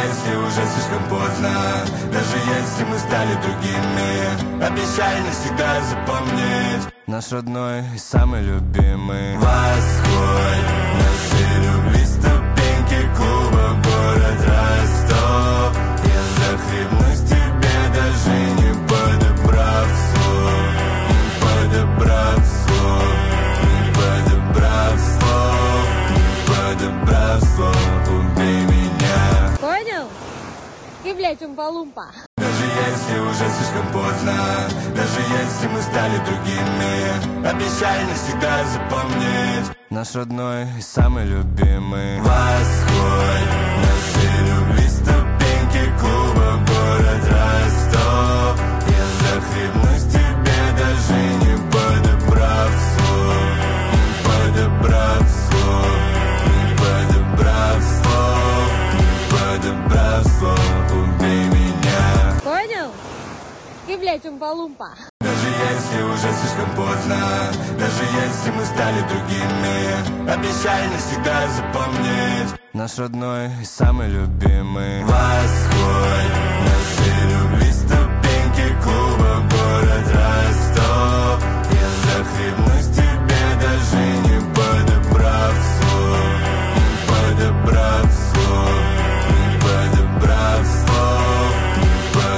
если уже слишком поздно, даже если мы стали другими, обещай навсегда запомнить наш родной и самый любимый восход нашей любви, ступеньки клуба, город Ростов. Я захлебнусь в тебе, даже не подобрав слов, не подобрав слов, не подобрав слов, не подобрав слов, убей меня. Понял? И, блядь, умпа-лумпа. Даже если уже слишком поздно, даже если мы стали другими, обещай навсегда запомнить наш родной и самый любимый восход нашей любви, ступеньки клуба, город Ростов. Я захлебнусь в тебе, даже не подобрав слов, не подобрав слов, не подобрав слов, не подобрав слов, убей меня. Понял? И, блядь, умпа-лумпа. Даже если уже слишком поздно, даже если мы стали другими, обещай навсегда запомнить наш родной и самый любимый